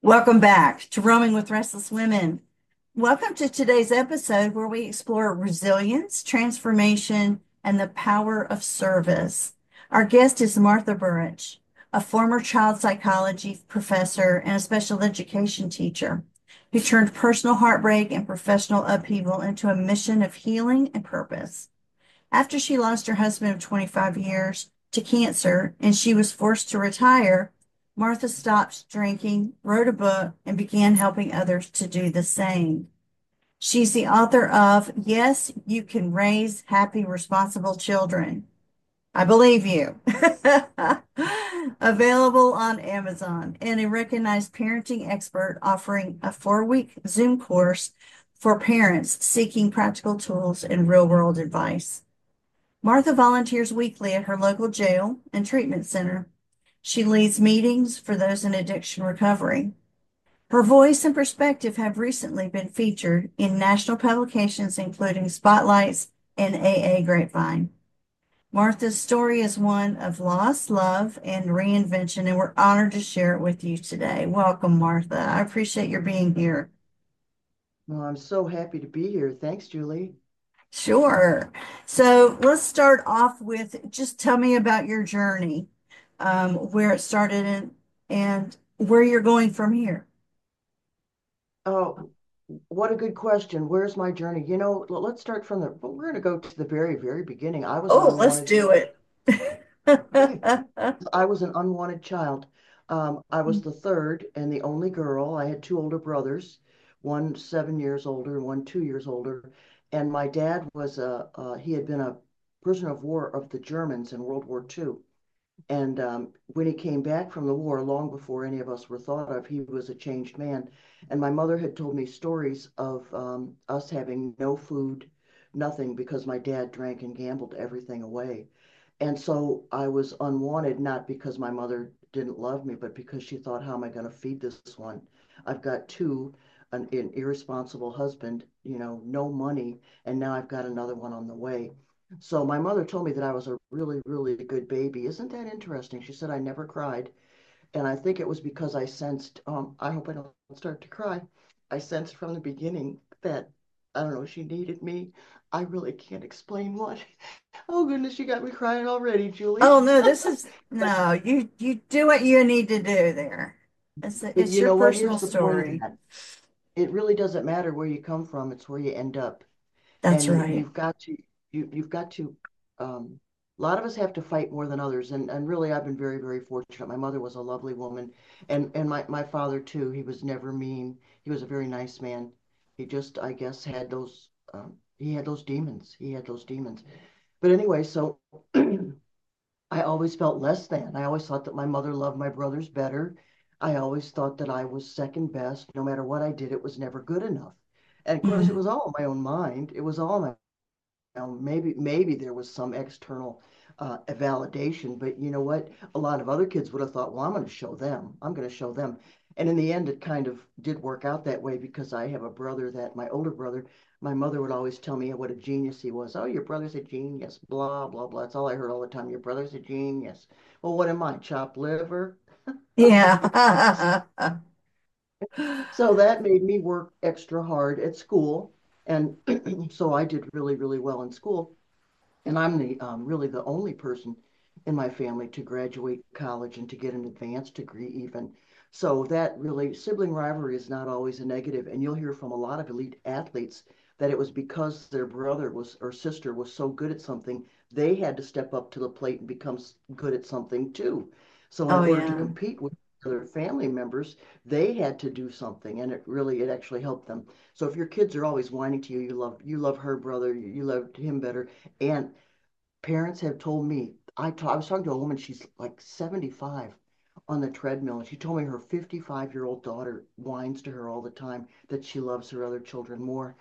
Welcome back to Roaming with Restless Women. Welcome to today's episode where we explore resilience, transformation, and the power of service. Our guest is Martha Burrich, a former child psychology professor and a special education teacher who turned personal heartbreak and professional upheaval into a mission of healing and purpose. After she lost her husband of 25 years to cancer and she was forced to retire, Martha stopped drinking, wrote a book, and began helping others to do the same. She's the author of Yes, You Can Raise Happy, Responsible Children. I believe you. Available on Amazon, and a recognized parenting expert offering a 4-week Zoom course for parents seeking practical tools and real-world advice. Martha volunteers weekly at her local jail and treatment center. She leads meetings for those in addiction recovery. Her voice and perspective have recently been featured in national publications, including Spotlights and AA Grapevine. Martha's story is one of loss, love, and reinvention, and we're honored to share it with you today. Welcome, Martha. I appreciate your being here. Well, I'm so happy to be here. Thanks, Julie. Sure. So let's start off with just tell me about your journey, where it started and where you're going from here. Oh, what a good question. Where's my journey? Let's start from well, we're going to go to the very, very beginning. I was an Oh, let's unwanted do child. it. Okay. I was an unwanted child. I was the third and the only girl. I had two older brothers, one 7 years older and one 2 years older. And my dad he had been a prisoner of war of the Germans in World War II. And when he came back from the war, long before any of us were thought of, he was a changed man. And my mother had told me stories of us having no food, nothing, because my dad drank and gambled everything away. And so I was unwanted, not because my mother didn't love me, but because she thought, how am I going to feed this one? I've got two, an irresponsible husband, no money, and now I've got another one on the way. So my mother told me that I was a really, really good baby. Isn't that interesting? She said I never cried. And I think it was because I sensed, I hope I don't start to cry. I sensed from the beginning that, I don't know, she needed me. I really can't explain what. Oh goodness, you got me crying already, Julie. Oh no, this is no, you do what you need to do there. But It's you your know what? personal Here's the point of story. that. It really doesn't matter where you come from, it's where you end up. That's And right. you've got to a lot of us have to fight more than others, and really I've been very, very fortunate. My mother was a lovely woman, and my father too. He was never mean. He was a very nice man. He just, I guess, had those he had those demons. He had those demons. But anyway, so I always felt less than. I always thought that my mother loved my brothers better. I always thought that I was second best. No matter what I did, it was never good enough. And of course, it Mhm. was all in my own mind. It was all my maybe there was some external validation, but you know what? A lot of other kids would have thought, well, I'm going to show them. I'm going to show them. And in the end, it kind of did work out that way because I have a brother that my older brother, my mother would always tell me what a genius he was. Oh, your brother's a genius, blah, blah, blah. That's all I heard all the time. Your brother's a genius. Well, what am I, chopped liver? Yeah. So that made me work extra hard at school. And so I did really, really well in school. And I'm the really the only person in my family to graduate college and to get an advanced degree even. So that really sibling rivalry is not always a negative. And you'll hear from a lot of elite athletes that it was because their brother was or sister was so good at something, they had to step up to the plate and become good at something too. So in Oh order to yeah. compete with other family members, they had to do something, and it actually helped them. So if your kids are always whining to you, you love her brother, you loved him better, and parents have told me, I was talking to a woman, she's like 75 on the treadmill, and she told me her 55-year-old daughter whines to her all the time that she loves her other children more.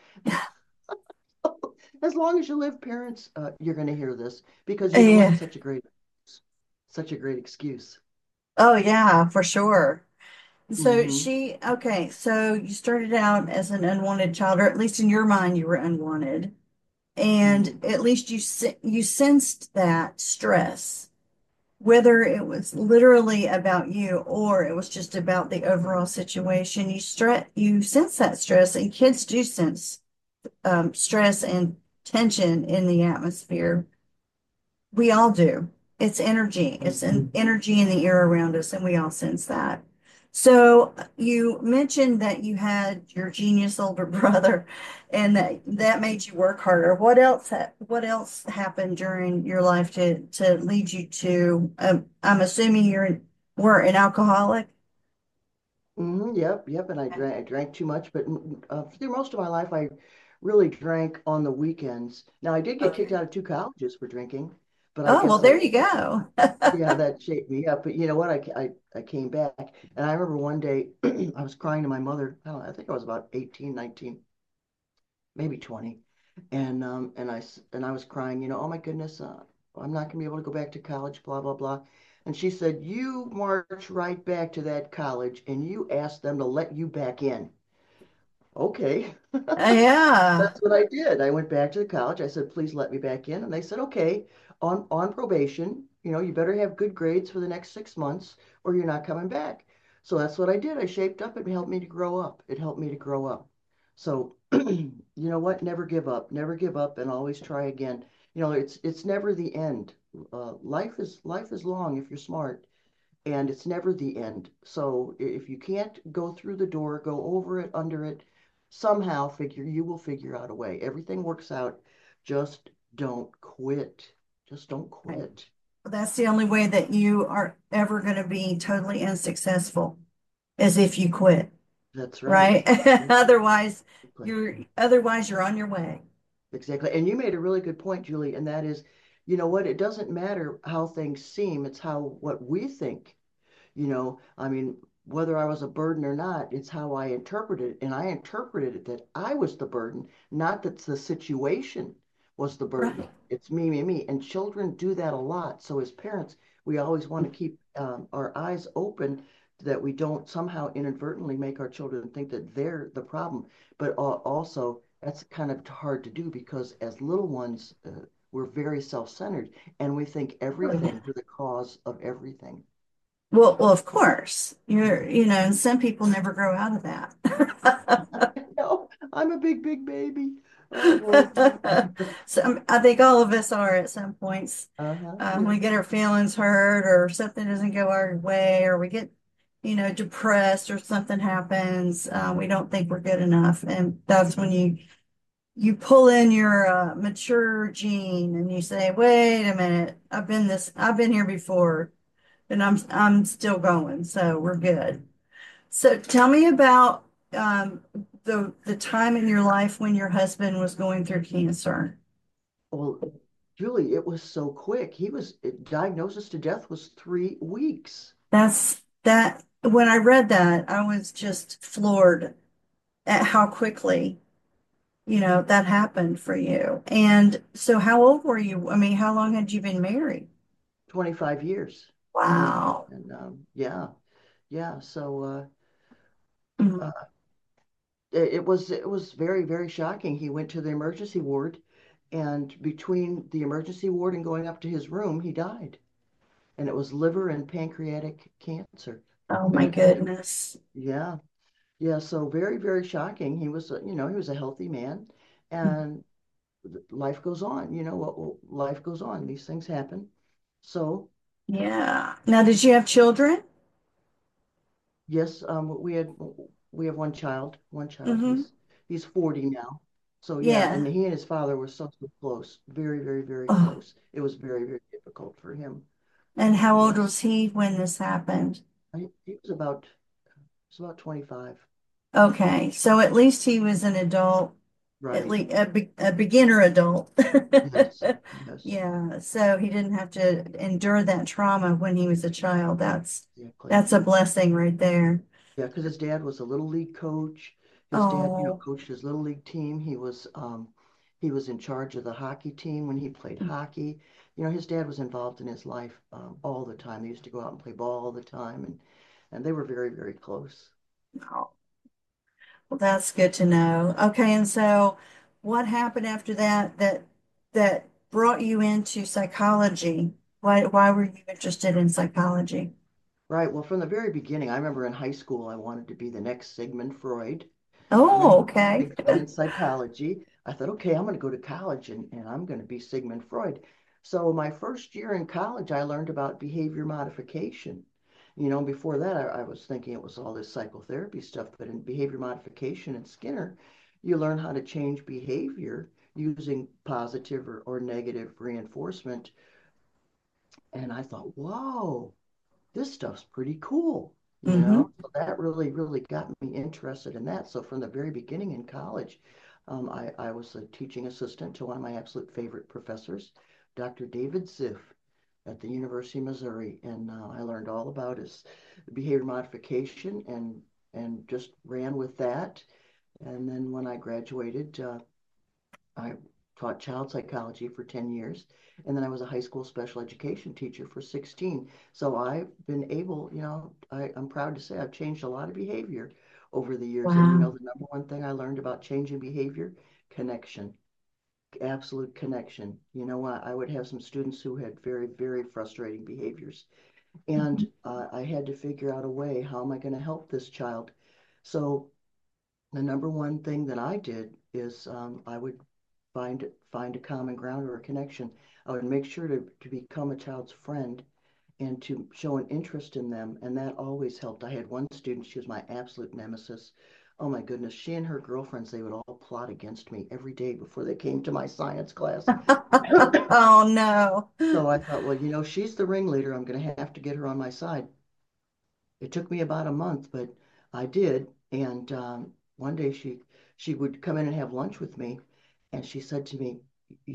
As long as you live, parents, you're going to hear this because you know what? Yeah. It's such a great excuse. Oh yeah, for sure. So Hmm. okay, so you started out as an unwanted child, or at least in your mind you were unwanted. And Hmm. at least you sensed that stress. whether it was literally about you or it was just about the overall situation, you sense that stress, and kids do sense stress and tension in the atmosphere. We all do. It's energy. It's an energy in the air around us, and we all sense that. So you mentioned that you had your genius older brother, and that made you work harder. What else happened during your life to lead you to? I'm assuming were an alcoholic. Yep, yep. And I drank too much, but through most of my life, I really drank on the weekends. Now, I did get kicked Okay. out of two colleges for drinking, but I Oh, well, guess there that, you go. yeah, that shaped me up. But you know what? I came back, and I remember one day I was crying to my mother. I don't know, I think I was about 18, 19, maybe 20. And I was crying, oh my goodness, I'm not gonna be able to go back to college, blah, blah, blah. And she said, you march right back to that college and you ask them to let you back in. Okay. Yeah. That's what I did. I went back to the college. I said, please let me back in. And they said, okay, on probation, you better have good grades for the next 6 months or you're not coming back. So that's what I did. I shaped up. It helped me to grow up. It helped me to grow up. So, you know what? Never give up. Never give up and always try again. It's never the end. Life is long if you're smart, and it's never the end. So if you can't go through the door, go over it, under it, somehow you will figure out a way. Everything works out. Just don't quit. Just don't Right. quit. That's the only way that you are ever going to be totally unsuccessful, is if you quit, That's right. right? Exactly. Otherwise you're on your way. Exactly. And you made a really good point, Julie, and that is, you know what? It doesn't matter how things seem, it's how what we think. I mean, whether I was a burden or not, it's how I interpreted it. And I interpreted it that I was the burden, not that the situation was the burden. Right. It's me, me, me. And children do that a lot. So as parents, we always want to keep our eyes open that we don't somehow inadvertently make our children think that they're the problem. But also, that's kind of hard to do because as little ones, we're very self-centered and we think Oh, yeah. everything, we're the cause of everything. Well, of course, and some people never grow out of that. No, I'm a big, big baby. Oh boy. So I think all of us are at some points. Uh-huh. We Yep. get our feelings hurt, or something doesn't go our way, or we get, depressed, or something happens. We don't think we're good enough, and that's when you pull in your mature gene and you say, "Wait a minute, I've been here before, and I'm still going, so we're good." So tell me about the time in your life when your husband was going through cancer. Well, Julie, it was so quick. Diagnosis to death was 3 weeks. That when I read that, I was just floored at how quickly, that happened for you. And so how old were you? I mean, how long had you been married? 25 years. Wow. And yeah, yeah. So Mhm. uh, it was very, very shocking. He went to the emergency ward, and between the emergency ward and going up to his room, he died. And it was liver and pancreatic cancer. Oh my goodness. Yeah. Yeah, so very, very shocking. He was a healthy man, and life goes on. Life goes on. These things happen. So, Yeah. Now, did you have children? yes, we have one child. One child. Mm-hmm. He's 40 now. So yeah, and Yeah. he and his father were so close. Very, very, very Oh, close. It was very, very difficult for him. and how old Yes. was he when this happened? He was about 25. Okay, so at least he was an adult, at Right. least a beginner adult. Yes. Yes. Yeah, so he didn't have to endure that trauma when he was a child. Exactly. That's a blessing right there. Yeah, because his dad was a little league coach. His dad, Oh, coached his little league team. He was in charge of the hockey team when he played hockey. His dad was involved in his life all the time. They used to go out and play ball all the time, and they were very, very close. oh, well, that's good to know. Okay, and so what happened after that brought you into psychology? Why were you interested in psychology? Right. Well, from the very beginning, I remember in high school, I wanted to be the next Sigmund Freud. And I Oh, had a okay. big fan in psychology. I thought, okay, I'm going to go to college and I'm going to be Sigmund Freud. So my first year in college, I learned about behavior modification. Before that, I was thinking it was all this psychotherapy stuff, but in behavior modification and Skinner, you learn how to change behavior using positive or negative reinforcement. And I thought, whoa, this stuff's pretty cool, Mm-hmm. So that really got me interested in that. So from the very beginning in college, I was a teaching assistant to one of my absolute favorite professors, Dr. David Ziff at the University of Missouri. And I learned all about his behavior modification and just ran with that. And then when I graduated, I taught child psychology for 10 years, and then I was a high school special education teacher for 16. So I've been able, I'm proud to say I've changed a lot of behavior over the years. And Wow. the number one thing I learned about changing behavior, connection, absolute connection. I would have some students who had very frustrating behaviors, and I had to figure out a way, how am I going to help this child? So the number one thing that I did is I would find a common ground or a connection. I would make sure to become a child's friend and to show an interest in them, and that always helped. I had one student, she was my absolute nemesis. Oh my goodness, she and her girlfriends, they would all plot against me every day before they came to my science class. Oh no. So I thought, well, she's the ringleader. I'm going to have to get her on my side. It took me about a month, but I did. And one day she would come in and have lunch with me, and she said to me,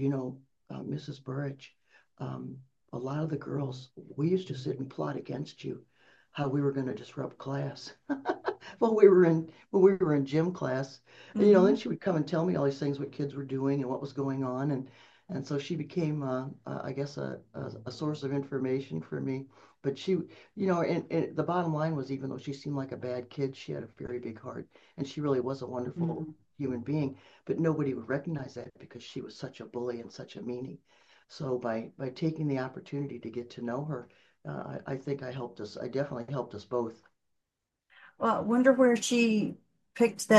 Mrs. Burridge, um, a lot of the girls, we used to sit and plot against you, how we were going to disrupt class when we were in gym class. And, then Hmm. she would come and tell me all these things, what kids were doing and what was going on, and so she became, I guess, a source of information for me. But she, and the bottom line was, even though she seemed like a bad kid, she had a very big heart, and she really was a wonderful human being. But nobody would recognize that because she was such a bully and such a meanie. So by taking the opportunity to get to know her, I think I helped us. I definitely helped us both. Well, I wonder where she picked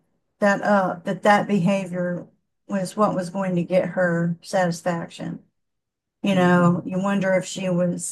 that behavior was what was going to get her satisfaction. Hmm. You wonder if she was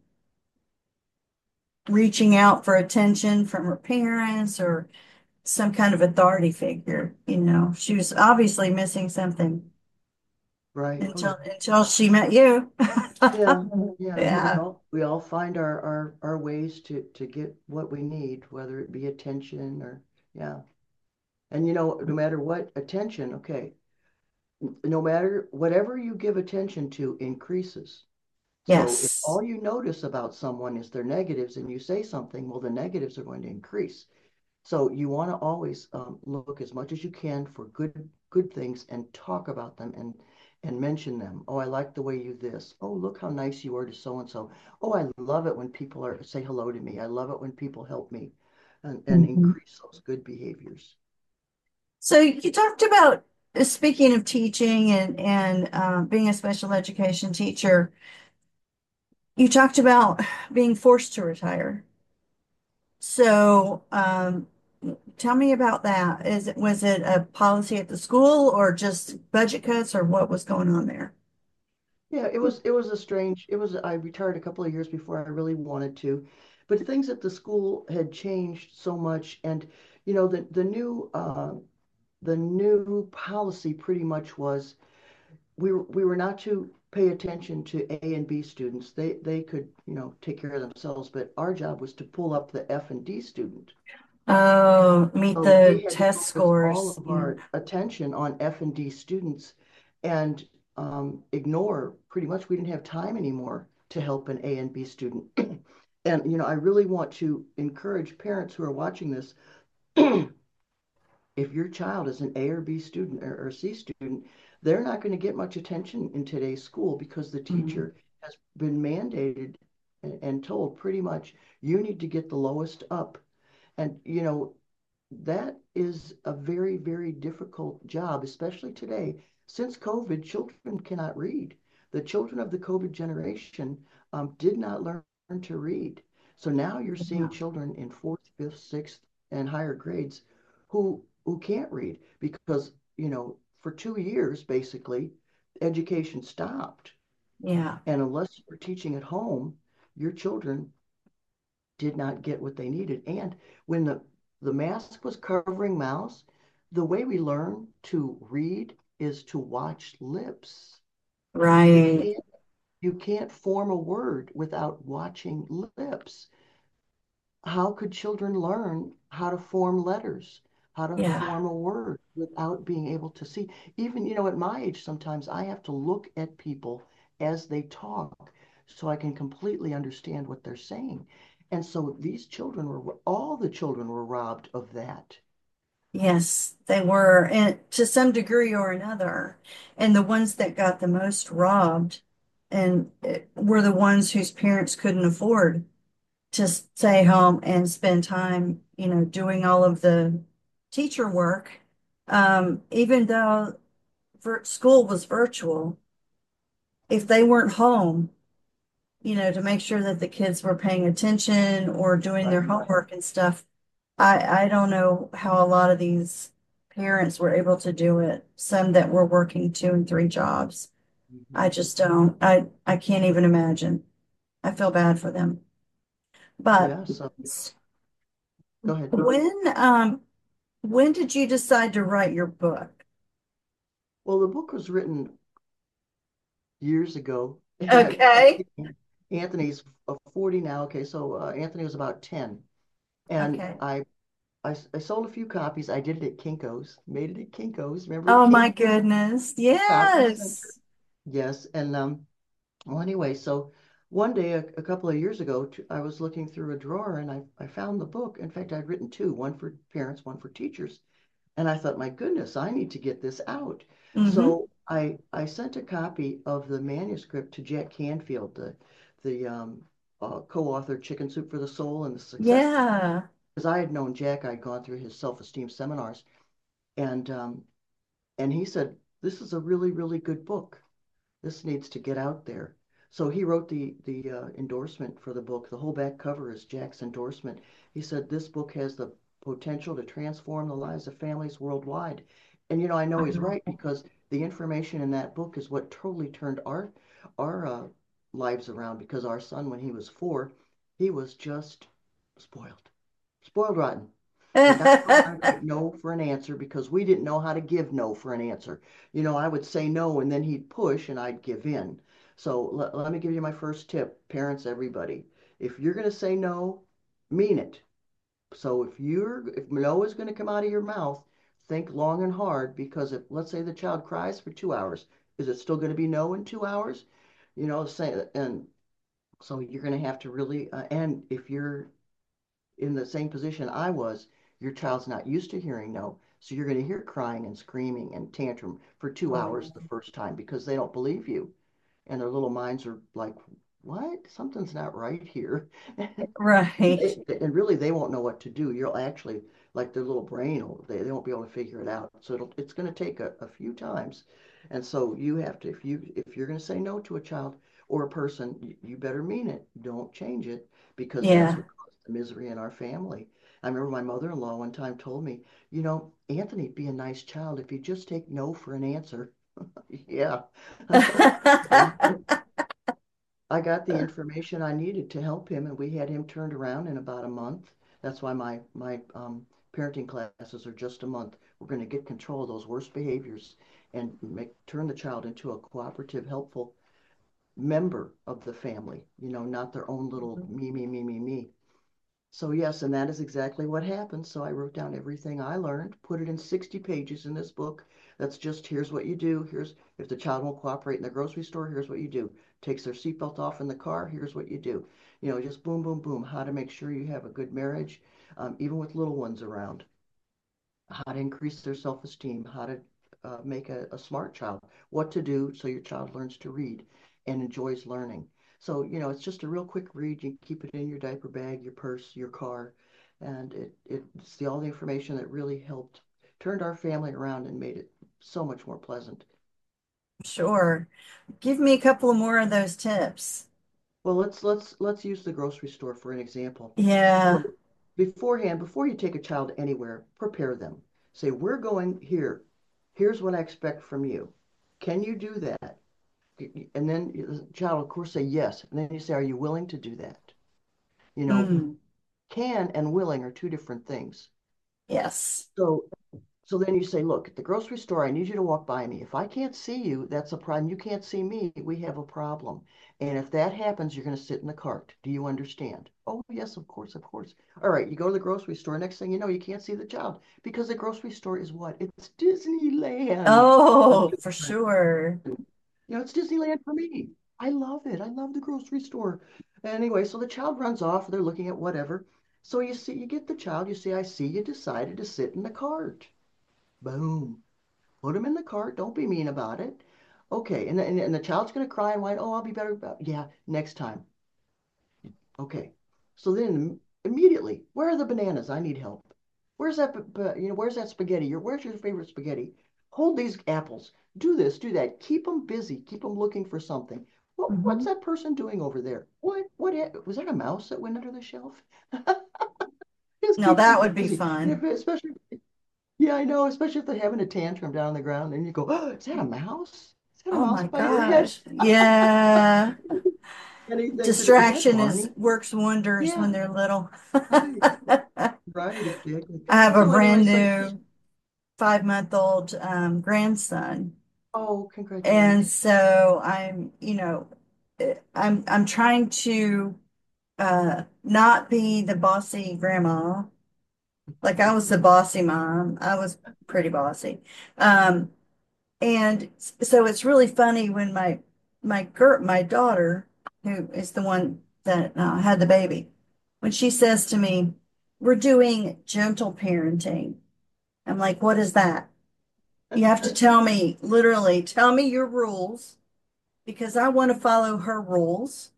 reaching out for attention from her parents or some kind of authority figure. She was obviously missing something Right. Oh, until she met you. yeah. Yeah. We Yeah. all we all find our ways to get what we need, whether it be attention or yeah. And no matter what attention, okay, no matter whatever you give attention to increases. So if Yes. all you notice about someone is their negatives and you say something, well, the negatives are going to increase. So you want to always look as much as you can for good things and talk about them and mention them. Oh, I like the way you this. Oh, look how nice you are to so and so. Oh, I love it when people are say hello to me. I love it when people help me, and Mhm. increase those good behaviors. So you talked about speaking of teaching and being a special education teacher. You talked about being forced to retire. So tell me about that. Was it a policy at the school or just budget cuts or what was going on there? Yeah, it was a strange. It was I retired a couple of years before I really wanted to, but things at the school had changed so much, and the new policy pretty much was we were not to pay attention to A and B students. They could take care of themselves, but our job was to pull up the F and D student. Oh, meet So we the had to test focus all scores. of Yeah. our attention on F and D students and ignore pretty much we didn't have time anymore to help an A and B student. And I really want to encourage parents who are watching this. If your child is an A or B student or C student, they're not going to get much attention in today's school because the Mhm. teacher has been mandated and told pretty much you need to get the lowest up. And that is a very difficult job, especially today. Since COVID, children cannot read. the children of the COVID generation did not learn to read. So now you're seeing Yeah. children in fourth, fifth, sixth, and higher grades who can't read because, for 2 years, basically, education stopped. Yeah. And unless you were teaching at home, your children did not get what they needed. And when the mask was covering mouths, the way we learn to read is to watch lips. You Right. can't you can't form a word without watching lips. How could children learn how to form letters, how to Yeah. form a word without being able to see? Even, at my age, sometimes I have to look at people as they talk so I can completely understand what they're saying. And so all the children were robbed of that. Yes, they were, and to some degree or another. And the ones that got the most robbed and were the ones whose parents couldn't afford to stay home and spend time, doing all of the teacher work. Even though school was virtual, if they weren't home, to make sure that the kids were paying attention or doing their Right. homework and stuff, I don't know how a lot of these parents were able to do it. Some that were working two and three jobs. I Mhm. just don't. I can't even imagine. I feel bad for them. But Yeah, so go ahead. when um when did you decide to write your book? Well, the book was written years ago. Okay. Anthony's 40 now. Okay, so Anthony was about 10. And Okay. I sold a few copies. I did it at Kinko's, made it at Kinko's. Remember Oh my Kinko's goodness. Copy Center? Yes. Yes. And well, anyway, so one day a couple of years ago, I was looking through a drawer and I found the book. In fact, I'd written two, one for parents, one for teachers. And I thought, my goodness, I need to get this out. Mm-hmm. So I sent a copy of the manuscript to Jack Canfield, the co-author Chicken Soup for the Soul and the Success. Yeah. Because I had known Jack, I'd gone through his self-esteem seminars, and he said, "This is a really, really good book. This needs to get out there." So he wrote the endorsement for the book. The whole back cover is Jack's endorsement. He said this book has the potential to transform the lives of families worldwide. And I know he's right because the information in that book is what totally turned our lives around. Because our son, when he was 4, he was just spoiled, spoiled rotten. Did not know how to take no for an answer because we didn't know how to give no for an answer. I would say no and then he'd push and I'd give in. So let me give you my first tip, parents, everybody. If you're going to say no, mean it. So if no is going to come out of your mouth, think long and hard because if let's say the child cries for 2 hours, is it still going to be no in 2 hours? Say and so you're going to have to really and if you're in the same position I was, your child's not used to hearing no. So you're going to hear crying and screaming and tantrum for 2 hours the first time because they don't believe you. And their little minds are like, what? Something's not right here. Right. And really, they won't know what to do. You'll actually, like their little brain, they won't be able to figure it out. So it's going to take a few times. And so you have to, if you're going to say no to a child or a person, you better mean it. Don't change it because that's Yeah. what caused the misery in our family. I remember my mother-in-law one time told me, Anthony'd be a nice child if he'd just take no for an answer. Yeah. So I got the information I needed to help him, and we had him turned around in about a month. That's why my parenting classes are just a month. We're going to get control of those worst behaviors and turn the child into a cooperative, helpful member of the family. Not their own little me, me, me, me, me. So yes, and that is exactly what happened. So I wrote down everything I learned, put it in 60 pages in this book. That's just here's what you do. Here's if the child won't cooperate in the grocery store, here's what you do. Takes their seatbelt off in the car, here's what you do. Just boom, boom, boom. How to make sure you have a good marriage, even with little ones around. How to increase their self-esteem, how to make a smart child, what to do so your child learns to read and enjoys learning. So, it's just a real quick read. You keep it in your diaper bag, your purse, your car, and it's all the information that really helped, turned our family around and made it so much more pleasant. Sure. Give me a couple more of those tips. Well, let's use the grocery store for an example. Yeah. So beforehand, before you take a child anywhere, prepare them. Say, we're going here. Here's what I expect from you. Can you do that? And then the child, of course, say yes. And then you say, are you willing to do that? You know, Mm, can and willing are two different things. yes. So So then you say, look, at the grocery store, I need you to walk by me. If I can't see you, that's a problem. You can't see me, we have a problem. And if that happens, you're going to sit in the cart. Do you understand? Oh, yes, of course, of course. All right, you go to the grocery store. Next thing you know, you can't see the child because the grocery store is what? It's Disneyland. For Oh, for children. sure. It's Disneyland for me. I love it. I love the grocery store. Anyway, so the child runs off. They're looking at whatever. So you see, you get the child. You say, I see you decided to sit in the cart. Boom. Put them in the cart. Don't be mean about it. Okay. And the child's going to cry and whine. Oh, I'll be better about. Yeah, next time. Okay. So then immediately, where are the bananas? I need help. Where's that? Where's that spaghetti? Where's your favorite spaghetti? Hold these apples. Do this. Do that. Keep them busy. Keep them looking for something. What's Hmm. that person doing over there? Was that a mouse that went under the shelf? Just Now keep them that would be busy. And if, fun. especially Yeah, I know, especially if they're having a tantrum down on the ground and you go, oh, is that a mouse? Is that a Oh mouse my by your head? gosh. Yeah. Anything to do, is that Distraction is Barney? works wonders when Yeah, they're little. right, I right, exactly. have a So anyway, brand so you just, new 5-month-old grandson. oh, And congratulations. so I'm trying to not be the bossy grandma. Like I was the bossy mom. I was pretty bossy. Um, and so it's really funny when my daughter, who is the one that had the baby, when she says to me, "We're doing gentle parenting." I'm like, "What is that?" You have to tell me, literally, tell me your rules because I want to follow her rules.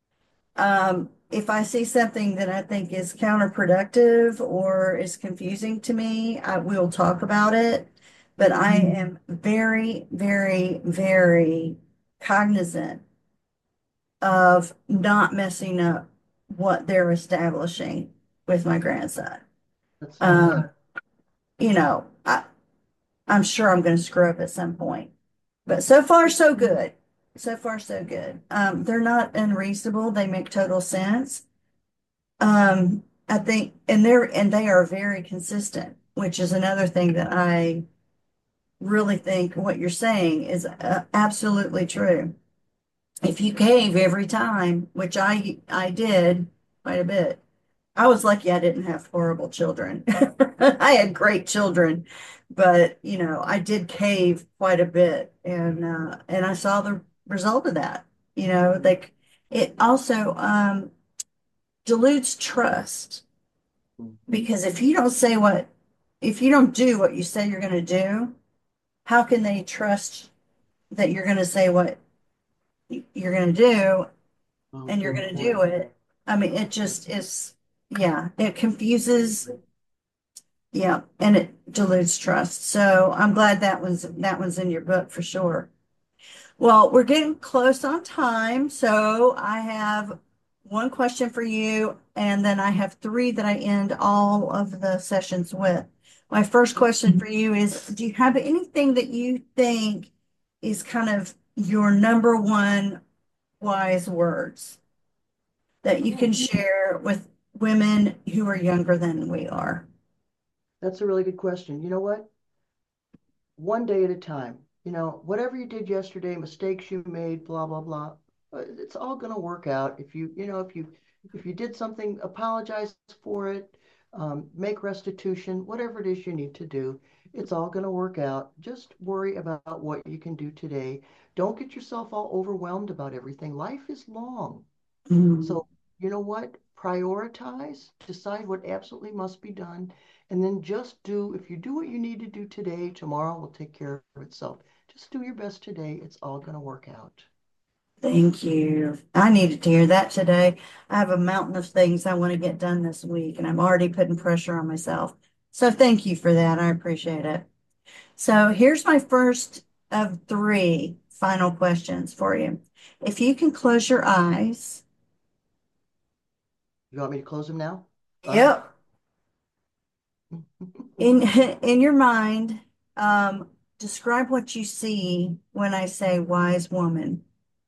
If I see something that I think is counterproductive or is confusing to me, I will talk about it. But I am very, very, very cognizant of not messing up what they're establishing with my grandson. That's nice. Um, you know, I'm sure I'm going to screw up at some point, but so far so good. So far so good. They're not unreasonable. They make total sense. I think, and they are very consistent, which is another thing that I really think what you're saying is absolutely true. If you cave every time, which I did quite a bit, I was lucky I didn't have horrible children. I had great children, but I did cave quite a bit, and I saw the result of that. It also dilutes trust. Mhm. Because if you don't do what you say you're going to do, how can they trust that you're going to say what you're going to do Oh, and you're good going to do point. it? I mean, it just is, yeah, it confuses, yeah, and it dilutes trust. So I'm glad that one's in your book for sure. Well, we're getting close on time, so I have one question for you, and then I have three that I end all of the sessions with. My first question for you is, do you have anything that you think is kind of your number one wise words that you can Oh, share with women who are younger than we are? that's a really good question. You know what? One day at a time. Whatever you did yesterday, mistakes you made, blah, blah, blah, it's all going to work out. If you did something, apologize for it, make restitution, whatever it is you need to do, it's all going to work out. Just worry about what you can do today. Don't get yourself all overwhelmed about everything. Life is long. Mm, So, you know what? Prioritize, decide what absolutely must be done, and then just do, if you do what you need to do today, tomorrow will take care of itself. Just do your best today. It's all going to work out. thank you. I needed to hear that today. I have a mountain of things I want to get done this week, and I'm already putting pressure on myself. So thank you for that. I appreciate it. So here's my first of three. final questions for you. If you can close your eyes, You want me to close them now? yep, in in your mind, describe what you see when I say wise woman.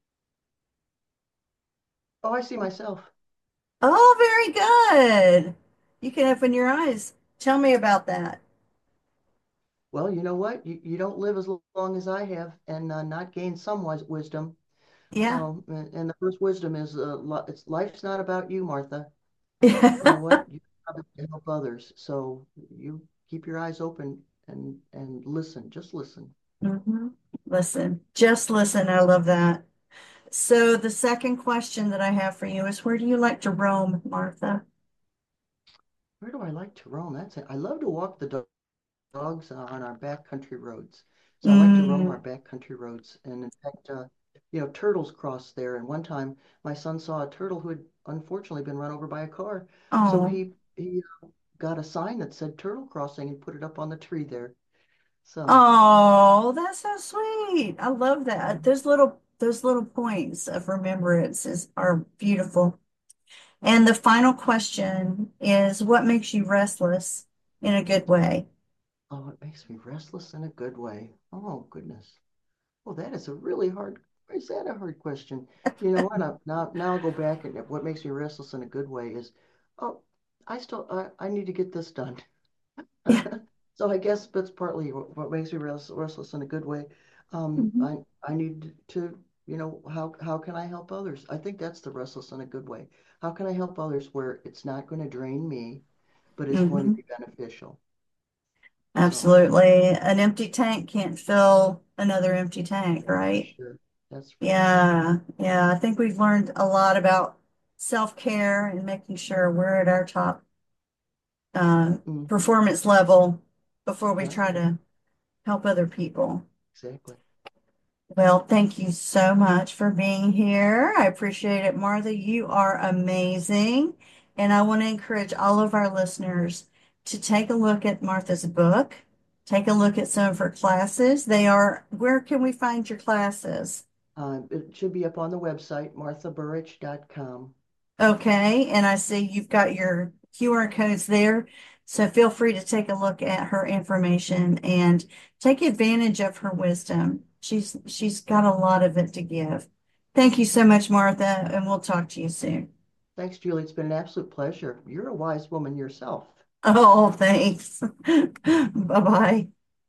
Oh, I see myself. Oh, very good. You can open your eyes. Tell me about that. Well, you know what? You don't live as long as I have and not gain some wisdom. Yeah. And the first wisdom is it's life's not about you, Martha. You know what? You have to help others. So you keep your eyes open and listen. Just listen. hmm Listen, just listen. I love that. So the second question that I have for you is where do you like to roam, Martha? Where do I like to roam? That's it. I love to walk the dogs on our backcountry roads. So I like to roam Mm. our backcountry roads. And in fact, turtles cross there. And one time my son saw a turtle who had unfortunately been run over by a car. So Oh, he got a sign that said turtle crossing and put it up on the tree there. So, oh, that's so sweet. I love that. mhm. Those little points of remembrances are beautiful. And the final question is what makes you restless in a good way? Oh, it makes me restless in a good way. Oh, goodness. Oh, that is a really hard. Is that a hard question? You know what? Now I'll go back and what makes me restless in a good way is, oh, I need to get this done. Yeah. So I guess that's partly what makes me restless in a good way. Mhm. I need to, how can I help others? I think that's the restless in a good way. How can I help others where it's not going to drain me, but is going to Mhm. be beneficial? So, Absolutely. An empty tank can't fill another empty tank, that's for right? sure. That's for sure. Yeah. Yeah. I think we've learned a lot about self-care and making sure we're at our top Hmm. performance level before we Right. try to help other people. Exactly. Well, thank you so much for being here. I appreciate it, Martha. You are amazing. And I want to encourage all of our listeners to take a look at Martha's book, take a look at some of her classes. Where can we find your classes? It should be up on the website, marthaburrich.com. Okay, and I see you've got your QR codes there. So feel free to take a look at her information and take advantage of her wisdom. She's got a lot of it to give. Thank you so much, Martha, and we'll talk to you soon. Thanks, Julie. It's been an absolute pleasure. You're a wise woman yourself. Oh, thanks. Bye-bye.